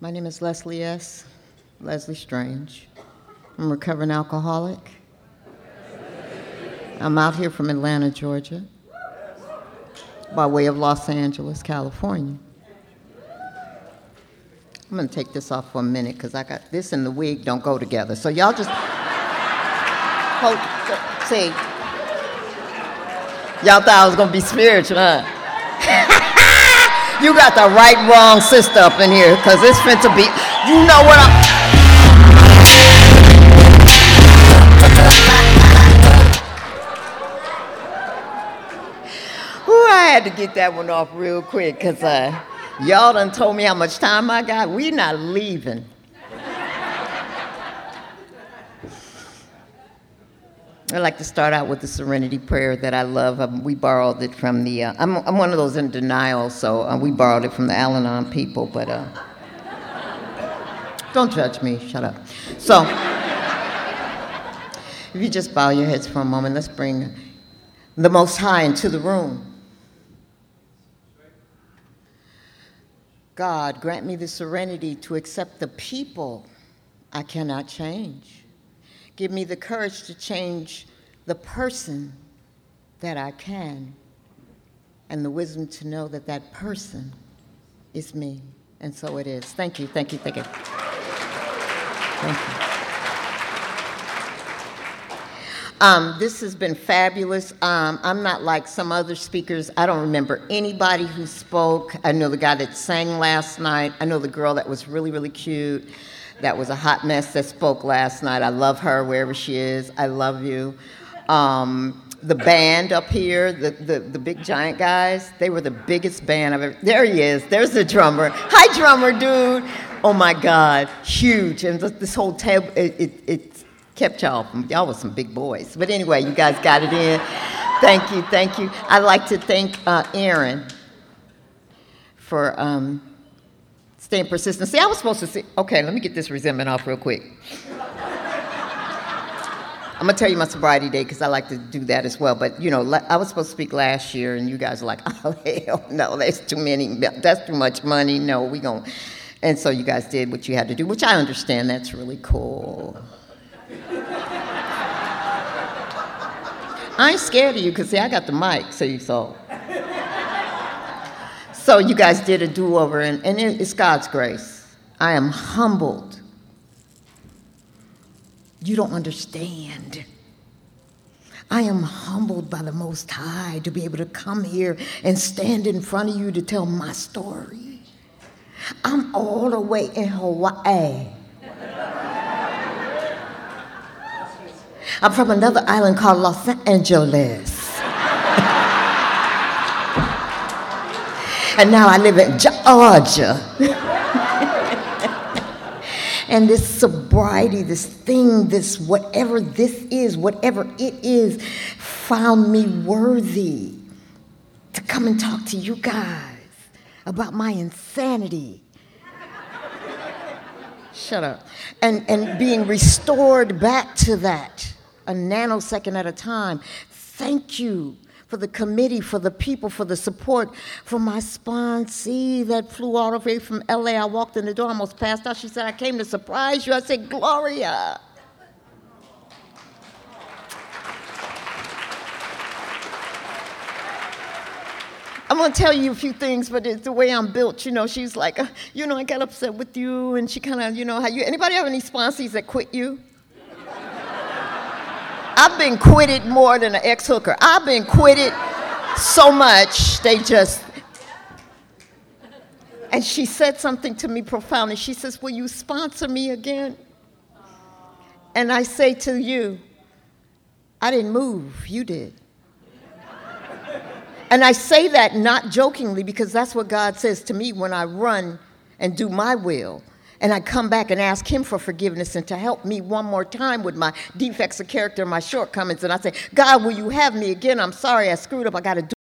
My name is Leslie S. Leslie Strange. I'm a recovering alcoholic. I'm out here from Atlanta, Georgia, by way of Los Angeles, California. I'm going to take this off for a minute because I got this and the wig don't go together. So y'all just hold, see. Y'all thought I was going to be spiritual, huh? You got the right wrong sister up in here because it's meant to be. You know what Ooh, I had to get that one off real quick because y'all done told me how much time I got. We not leaving. I like to start out with the Serenity Prayer that I love. We borrowed it from the, I'm one of those in denial, so we borrowed it from the Al-Anon people, but don't judge me, shut up. So, if you just bow your heads for a moment, let's bring the Most High into the room. God, grant me the serenity to accept the people I cannot change. Give me the courage to change the person that I can, and the wisdom to know that that person is me. And so it is. Thank you, thank you, thank you. Thank you. This has been fabulous. I'm not like some other speakers. I don't remember anybody who spoke. I know the guy that sang last night. I know the girl that was really, really cute. That was a hot mess that spoke last night. I love her wherever she is. I love you. The band up here, the big giant guys, they were the biggest band I've ever. There he is. There's the drummer. Hi, drummer dude. Oh my God, huge. And this whole table, it kept y'all. Y'all were some big boys. But anyway, you guys got it in. Thank you, thank you. I'd like to thank Aaron for staying persistent. See, I was supposed to say, okay, let me get this resentment off real quick. I'm going to tell you my sobriety date because I like to do that as well. But, you know, I was supposed to speak last year, and you guys are like, oh, hell no, that's too much money. No, we going to. And so you guys did what you had to do, which I understand. That's really cool. I ain't scared of you because, see, I got the mic, so you saw. So you guys did a do-over, and it's God's grace. I am humbled. You don't understand. I am humbled by the Most High to be able to come here and stand in front of you to tell my story. I'm all the way in Hawaii. I'm from another island called Los Angeles. And now I live in Georgia. And this sobriety, this thing, this whatever this is, whatever it is, found me worthy to come and talk to you guys about my insanity. Shut up. And being restored back to that, a nanosecond at a time. Thank you for the committee, for the people, for the support, for my sponsee that flew all the way from LA. I walked in the door, almost passed out. She said, I came to surprise you. I said, Gloria. I'm going to tell you a few things, but it's the way I'm built. You know, she's like, you know, I got upset with you, and she kind of, you know, anybody have any sponsees that quit you? I've been quitted more than an ex-hooker. I've been quitted so much, they just... And she said something to me profoundly. She says, will you sponsor me again? And I say to you, I didn't move, you did. And I say that not jokingly because that's what God says to me when I run and do my will. And I come back and ask him for forgiveness and to help me one more time with my defects of character and my shortcomings. And I say, God, will you have me again? I'm sorry I screwed up. I got to do